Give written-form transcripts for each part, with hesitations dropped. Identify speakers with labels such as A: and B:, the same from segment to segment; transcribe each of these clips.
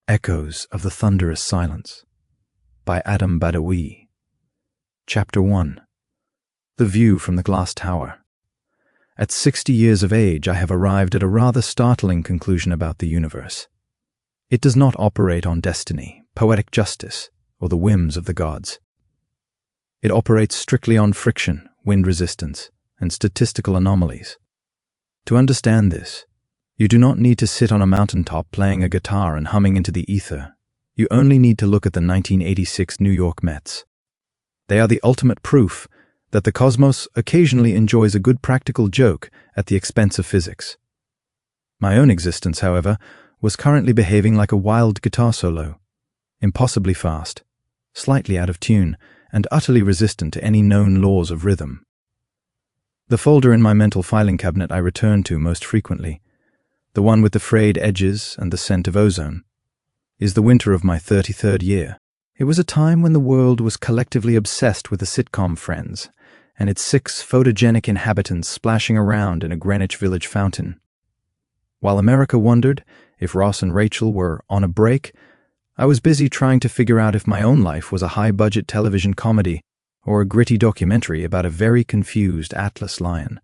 A: Echoes of the Thunderous Silence by Adam Badawi. Chapter 1. The View from the Glass Tower. At 60 years of age, I have arrived at a rather startling conclusion about the universe. It does not operate on destiny, poetic justice, or the whims of the gods. It operates strictly on friction, wind resistance, and statistical anomalies. To understand this, you do not need to sit on a mountaintop playing a guitar and humming into the ether. You only need to look at the 1986 New York Mets. They are the ultimate proof that the cosmos occasionally enjoys a good practical joke at the expense of physics. My own existence, however, was currently behaving like a wild guitar solo, impossibly fast, slightly out of tune, and utterly resistant to any known laws of rhythm. The folder in my mental filing cabinet I return to most frequently, the one with the frayed edges and the scent of ozone, is the winter of my 33rd year. It was a time when the world was collectively obsessed with the sitcom Friends, and its 6 photogenic inhabitants splashing around in a Greenwich Village fountain. While America wondered if Ross and Rachel were on a break, I was busy trying to figure out if my own life was a high-budget television comedy or a gritty documentary about a very confused Atlas lion.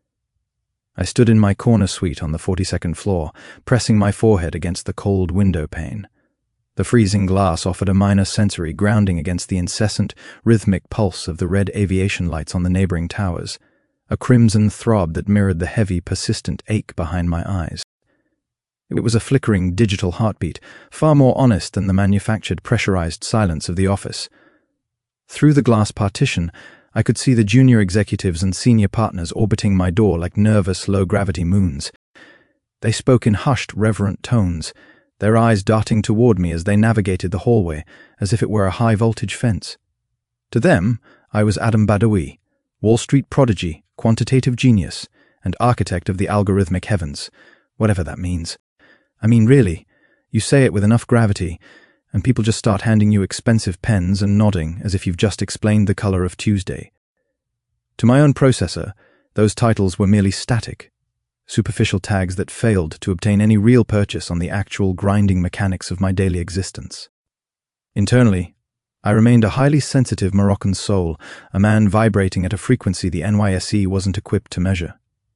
A: I stood in my corner suite on the 42nd floor, pressing my forehead against the cold window pane. The freezing glass offered a minor sensory grounding against the incessant, rhythmic pulse of the red aviation lights on the neighboring towers, a crimson throb that mirrored the heavy, persistent ache behind my eyes. It was a flickering digital heartbeat, far more honest than the manufactured, pressurized silence of the office. Through the glass partition, I could see the junior executives and senior partners orbiting my door like nervous, low-gravity moons. They spoke in hushed, reverent tones, their eyes darting toward me as they navigated the hallway, as if it were a high-voltage fence. To them, I was Adam Badawi, Wall Street prodigy, quantitative genius, and architect of the algorithmic heavens, whatever that means. I mean, really, you say it with enough gravity, and people just start handing you expensive pens and nodding as if you've just explained the color of Tuesday. To my own processor, those titles were merely static, superficial tags that failed to obtain any real purchase on the actual grinding mechanics of my daily existence. Internally, I remained a highly sensitive Moroccan soul, a man vibrating at a frequency the NYSE wasn't equipped to measure.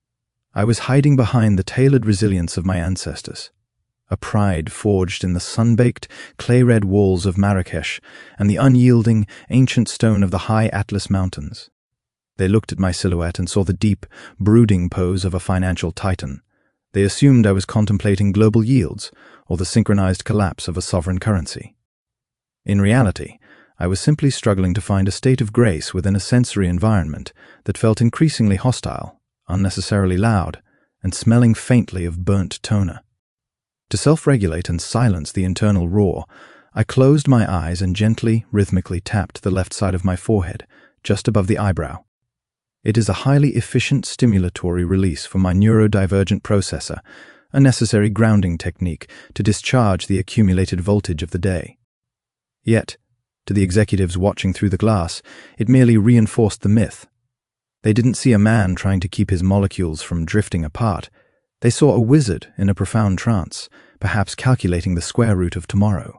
A: I was hiding behind the tailored resilience of my ancestors, a pride forged in the sun-baked, clay-red walls of Marrakesh and the unyielding, ancient stone of the high Atlas Mountains. They looked at my silhouette and saw the deep, brooding pose of a financial titan. They assumed I was contemplating global yields or the synchronized collapse of a sovereign currency. In reality, I was simply struggling to find a state of grace within a sensory environment that felt increasingly hostile, unnecessarily loud, and smelling faintly of burnt toner. To self-regulate and silence the internal roar, I closed my eyes and gently, rhythmically tapped the left side of my forehead, just above the eyebrow. It is a highly efficient stimulatory release for my neurodivergent processor, a necessary grounding technique to discharge the accumulated voltage of the day. Yet, to the executives watching through the glass, it merely reinforced the myth. They didn't see a man trying to keep his molecules from drifting apart. They saw a wizard in a profound trance, perhaps calculating the square root of tomorrow.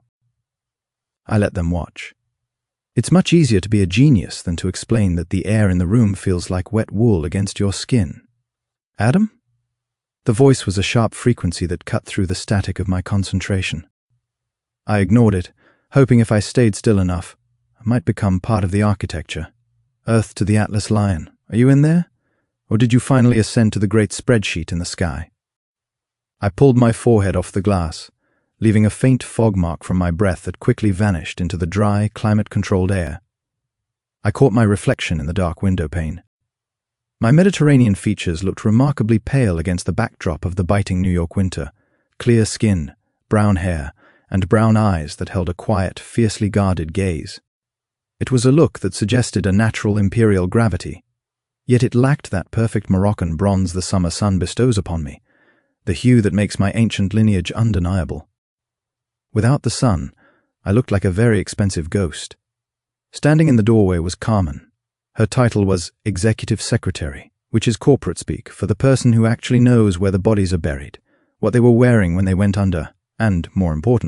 A: I let them watch. It's much easier to be a genius than to explain that the air in the room feels like wet wool against your skin. Adam? The voice was a sharp frequency that cut through the static of my concentration. I ignored it, hoping if I stayed still enough, I might become part of the architecture. Earth to the Atlas Lion. Are you in there? Or did you finally ascend to the great spreadsheet in the sky? I pulled my forehead off the glass, leaving a faint fog mark from my breath that quickly vanished into the dry, climate-controlled air. I caught my reflection in the dark window pane. My Mediterranean features looked remarkably pale against the backdrop of the biting New York winter, clear skin, brown hair, and brown eyes that held a quiet, fiercely guarded gaze. It was a look that suggested a natural imperial gravity, yet it lacked that perfect Moroccan bronze the summer sun bestows upon me, the hue that makes my ancient lineage undeniable. Without the sun, I looked like a very expensive ghost. Standing in the doorway was Carmen. Her title was Executive Secretary, which is corporate speak for the person who actually knows where the bodies are buried, what they were wearing when they went under, and, more importantly,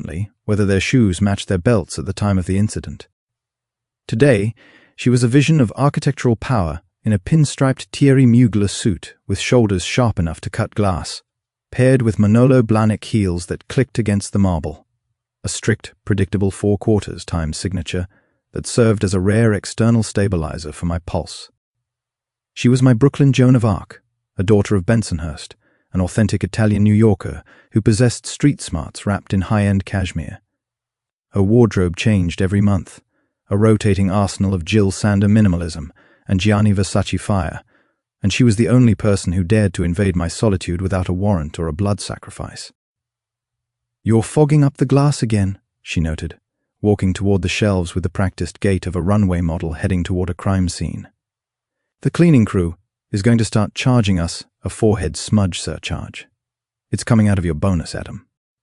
A: whether their shoes matched their belts at the time of the incident. Today, she was a vision of architectural power in a pinstriped Thierry Mugler suit with shoulders sharp enough to cut glass, paired with Manolo Blahnik heels that clicked against the marble, a strict, predictable 4/4 time signature that served as a rare external stabilizer for my pulse. She was my Brooklyn Joan of Arc, a daughter of Bensonhurst, an authentic Italian New Yorker who possessed street smarts wrapped in high-end cashmere. Her wardrobe changed every month, a rotating arsenal of Jill Sander minimalism and Gianni Versace fire, and she was the only person who dared to invade my solitude without a warrant or a blood sacrifice. "You're fogging up the glass again," she noted, walking toward the shelves with the practiced gait of a runway model heading toward a crime scene. "The cleaning crew is going to start charging us a forehead smudge surcharge. It's coming out of your bonus, Adam."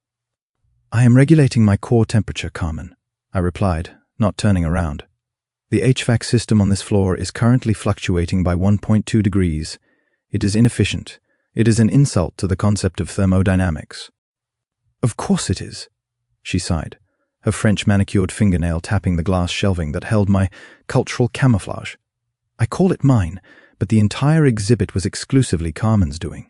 A: "I am regulating my core temperature, Carmen," I replied, not turning around. "The HVAC system on this floor is currently fluctuating by 1.2 degrees. It is inefficient. It is an insult to the concept of thermodynamics." "Of course it is," she sighed, her French manicured fingernail tapping the glass shelving that held my cultural camouflage. "I call it mine, but the entire exhibit was exclusively Carmen's doing."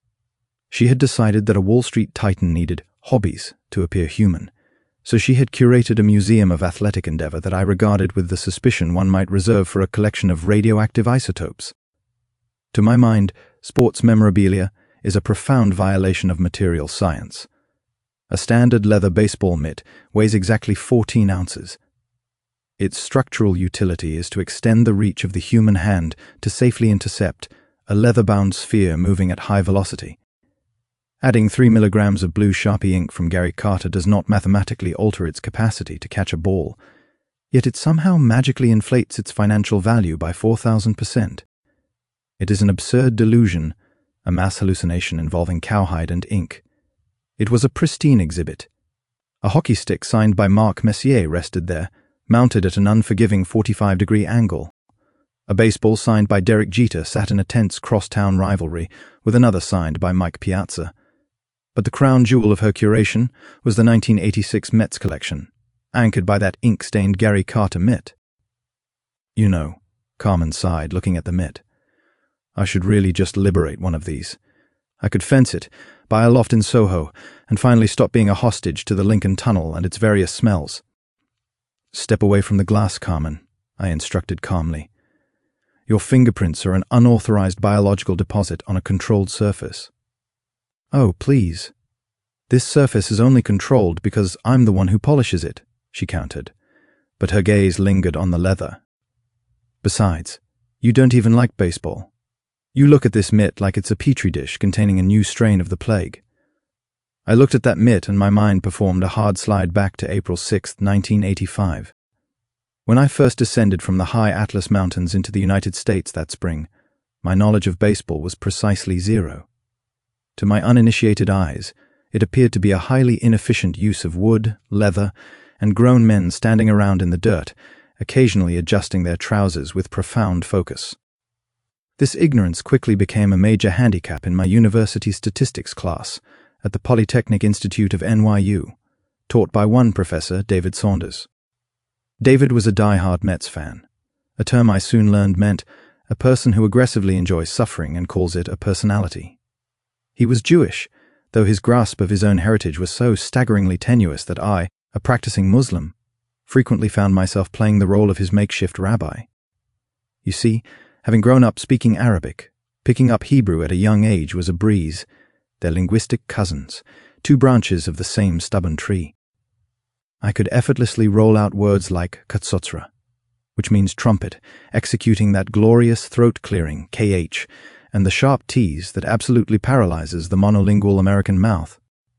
A: She had decided that a Wall Street titan needed hobbies to appear human, so she had curated a museum of athletic endeavor that I regarded with the suspicion one might reserve for a collection of radioactive isotopes. To my mind, sports memorabilia is a profound violation of material science. A standard leather baseball mitt weighs exactly 14 ounces. Its structural utility is to extend the reach of the human hand to safely intercept a leather-bound sphere moving at high velocity. Adding 3 milligrams of blue Sharpie ink from Gary Carter does not mathematically alter its capacity to catch a ball, yet it somehow magically inflates its financial value by 4,000%. It is an absurd delusion, a mass hallucination involving cowhide and ink. It was a pristine exhibit. A hockey stick signed by Marc Messier rested there, mounted at an unforgiving 45-degree angle. A baseball signed by Derek Jeter sat in a tense crosstown rivalry with another signed by Mike Piazza. But the crown jewel of her curation was the 1986 Mets collection, anchored by that ink-stained Gary Carter mitt. "You know," Carmen sighed, looking at the mitt, "I should really just liberate one of these. I could fence it, buy a loft in Soho, and finally stop being a hostage to the Lincoln Tunnel and its various smells." "Step away from the glass, Carmen," I instructed calmly. "Your fingerprints are an unauthorized biological deposit on a controlled surface." "Oh, please. This surface is only controlled because I'm the one who polishes it," she countered, but her gaze lingered on the leather. "Besides, you don't even like baseball. You look at this mitt like it's a petri dish containing a new strain of the plague." I looked at that mitt and my mind performed a hard slide back to April 6, 1985. When I first descended from the high Atlas Mountains into the United States that spring, my knowledge of baseball was precisely zero. To my uninitiated eyes, it appeared to be a highly inefficient use of wood, leather, and grown men standing around in the dirt, occasionally adjusting their trousers with profound focus. This ignorance quickly became a major handicap in my university statistics class at the Polytechnic Institute of NYU, taught by one professor, David Saunders. David was a die-hard Mets fan, a term I soon learned meant a person who aggressively enjoys suffering and calls it a personality. He was Jewish, though his grasp of his own heritage was so staggeringly tenuous that I, a practicing Muslim, frequently found myself playing the role of his makeshift rabbi. You see, having grown up speaking Arabic, picking up Hebrew at a young age was a breeze. They're linguistic cousins, two branches of the same stubborn tree. I could effortlessly roll out words like katsotzra, which means trumpet, executing that glorious throat-clearing, KH, and the sharp T's that absolutely paralyzes the monolingual American mouth.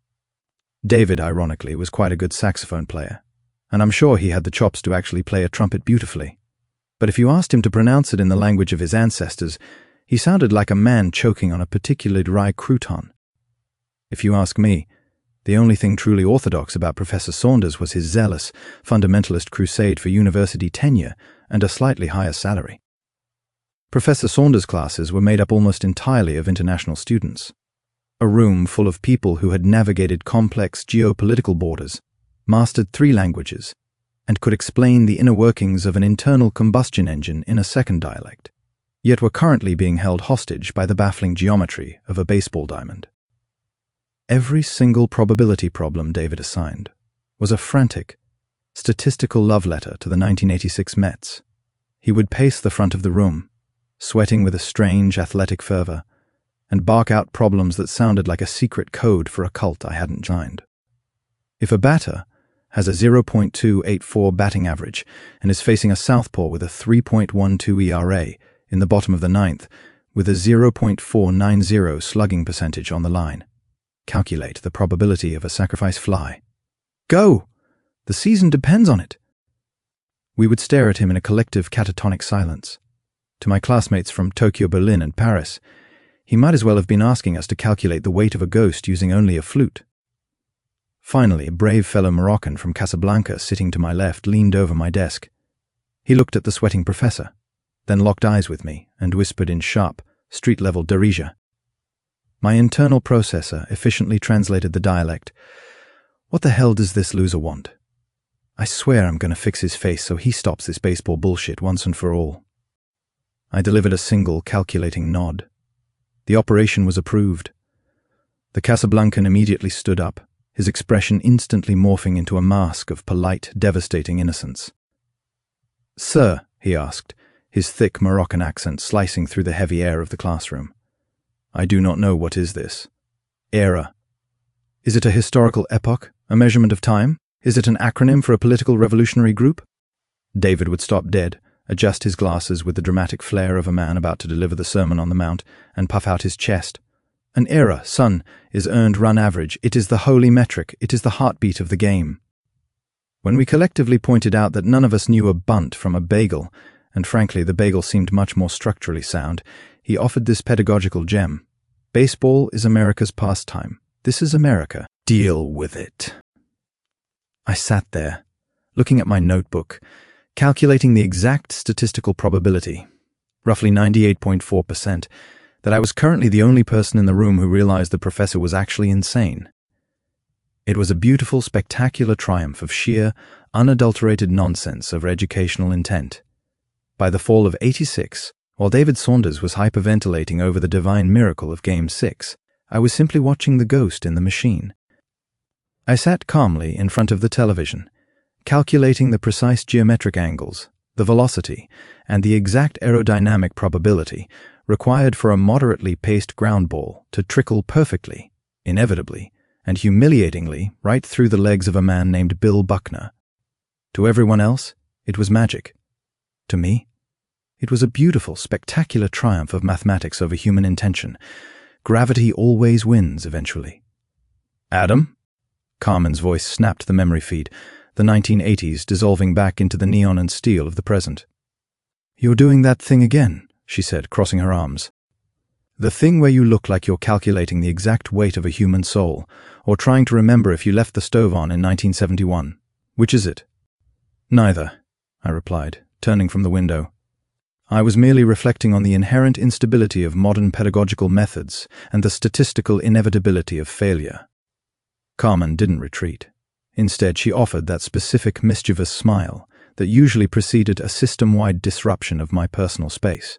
A: David, ironically, was quite a good saxophone player, and I'm sure he had the chops to actually play a trumpet beautifully. But if you asked him to pronounce it in the language of his ancestors, he sounded like a man choking on a particularly dry crouton. If you ask me, the only thing truly orthodox about Professor Saunders was his zealous, fundamentalist crusade for university tenure and a slightly higher salary. Professor Saunders' classes were made up almost entirely of international students, a room full of people who had navigated complex geopolitical borders, mastered 3 languages, and could explain the inner workings of an internal combustion engine in a second dialect, yet were currently being held hostage by the baffling geometry of a baseball diamond. Every single probability problem David assigned was a frantic, statistical love letter to the 1986 Mets. He would pace the front of the room, sweating with a strange athletic fervor, and bark out problems that sounded like a secret code for a cult I hadn't joined. If a batter has a 0.284 batting average and is facing a southpaw with a 3.12 ERA in the bottom of the 9th with a 0.490 slugging percentage on the line, calculate the probability of a sacrifice fly. Go! The season depends on it. We would stare at him in a collective catatonic silence. To my classmates from Tokyo, Berlin, and Paris, he might as well have been asking us to calculate the weight of a ghost using only a flute. Finally, a brave fellow Moroccan from Casablanca sitting to my left leaned over my desk. He looked at the sweating professor, then locked eyes with me and whispered in sharp, street-level Darija. My internal processor efficiently translated the dialect. What the hell does this loser want? I swear I'm going to fix his face so he stops this baseball bullshit once and for all. I delivered a single calculating nod. The operation was approved. The Casablancan immediately stood up, his expression instantly morphing into a mask of polite, devastating innocence. "Sir," he asked, his thick Moroccan accent slicing through the heavy air of the classroom, "I do not know what is this. Era. Is it a historical epoch, a measurement of time? Is it an acronym for a political revolutionary group?" David would stop dead, adjust his glasses with the dramatic flair of a man about to deliver the Sermon on the Mount, and puff out his chest. "An era, son, is earned run average. It is the holy metric. It is the heartbeat of the game." When we collectively pointed out that none of us knew a bunt from a bagel, and frankly the bagel seemed much more structurally sound, he offered this pedagogical gem. "Baseball is America's pastime. This is America. Deal with it." I sat there, looking at my notebook, calculating the exact statistical probability, roughly 98.4%, that I was currently the only person in the room who realized the professor was actually insane. It was a beautiful, spectacular triumph of sheer, unadulterated nonsense over educational intent. By the fall of '86, while David Saunders was hyperventilating over the divine miracle of Game 6, I was simply watching the ghost in the machine. I sat calmly in front of the television, calculating the precise geometric angles, the velocity, and the exact aerodynamic probability required for a moderately paced ground ball to trickle perfectly, inevitably, and humiliatingly right through the legs of a man named Bill Buckner. To everyone else, it was magic. To me, it was a beautiful, spectacular triumph of mathematics over human intention. Gravity always wins eventually. "Adam?" Carmen's voice snapped the memory feed, the 1980s dissolving back into the neon and steel of the present. "You're doing that thing again," she said, crossing her arms. "The thing where you look like you're calculating the exact weight of a human soul, or trying to remember if you left the stove on in 1971. Which is it?" "Neither," I replied, turning from the window. I was merely reflecting on the inherent instability of modern pedagogical methods and the statistical inevitability of failure. Carmen didn't retreat. Instead, she offered that specific mischievous smile that usually preceded a system-wide disruption of my personal space.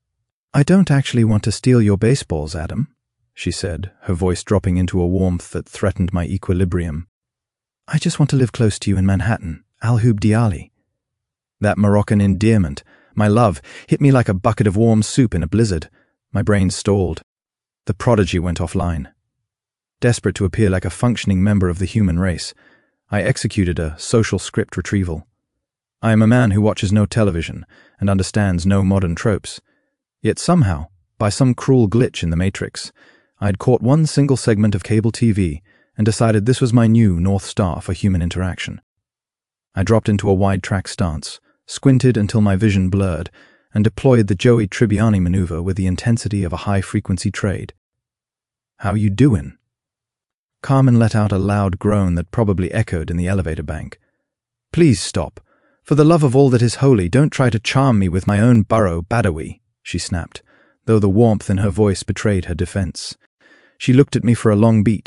A: "I don't actually want to steal your baseballs, Adam," she said, her voice dropping into a warmth that threatened my equilibrium. "I just want to live close to you in Manhattan, Al-Hub Diali." That Moroccan endearment, my love, hit me like a bucket of warm soup in a blizzard. My brain stalled. The prodigy went offline. Desperate to appear like a functioning member of the human race, I executed a social script retrieval. I am a man who watches no television and understands no modern tropes. Yet somehow, by some cruel glitch in the Matrix, I had caught one single segment of cable TV and decided this was my new North Star for human interaction. I dropped into a wide-track stance, squinted until my vision blurred, and deployed the Joey Tribbiani maneuver with the intensity of a high-frequency trade. "How you doin'?" Carmen let out a loud groan that probably echoed in the elevator bank. "Please stop. For the love of all that is holy, don't try to charm me with my own burrow, Badawi," she snapped, though the warmth in her voice betrayed her defense. She looked at me for a long beat,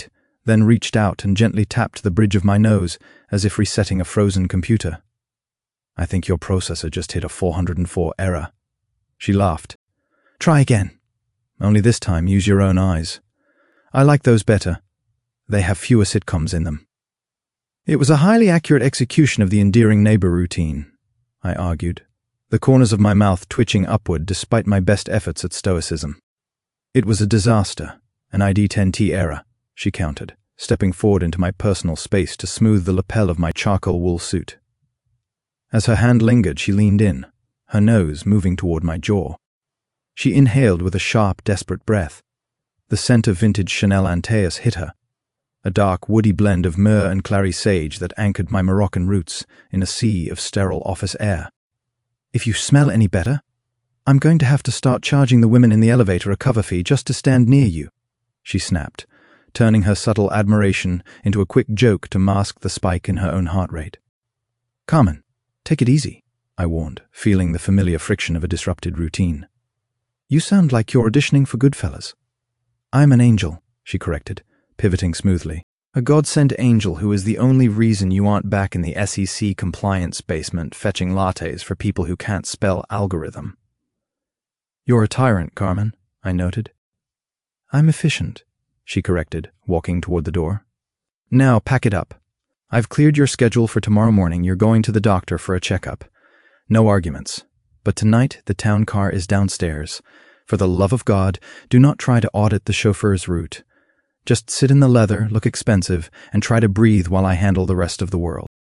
A: then reached out and gently tapped the bridge of my nose as if resetting a frozen computer. "I think your processor just hit a 404 error." She laughed. "Try again. Only this time use your own eyes. I like those better. They have fewer sitcoms in them." It was a highly accurate execution of the endearing neighbor routine, I argued, the corners of my mouth twitching upward despite my best efforts at stoicism. "It was a disaster, an ID-10T error," she countered, stepping forward into my personal space to smooth the lapel of my charcoal wool suit. As her hand lingered, she leaned in, her nose moving toward my jaw. She inhaled with a sharp, desperate breath. The scent of vintage Chanel Antaeus hit her, a dark, woody blend of myrrh and clary sage that anchored my Moroccan roots in a sea of sterile office air. "If you smell any better, I'm going to have to start charging the women in the elevator a cover fee just to stand near you," she snapped, turning her subtle admiration into a quick joke to mask the spike in her own heart rate. "Carmen, take it easy," I warned, feeling the familiar friction of a disrupted routine. "You sound like you're auditioning for Goodfellas." "I'm an angel," she corrected, pivoting smoothly. "A God-sent angel who is the only reason you aren't back in the SEC compliance basement fetching lattes for people who can't spell algorithm." "You're a tyrant, Carmen," I noted. "I'm efficient," she corrected, walking toward the door. "Now pack it up. I've cleared your schedule for tomorrow morning. You're going to the doctor for a checkup. No arguments. But tonight the town car is downstairs. For the love of God, do not try to audit the chauffeur's route. Just sit in the leather, look expensive, and try to breathe while I handle the rest of the world."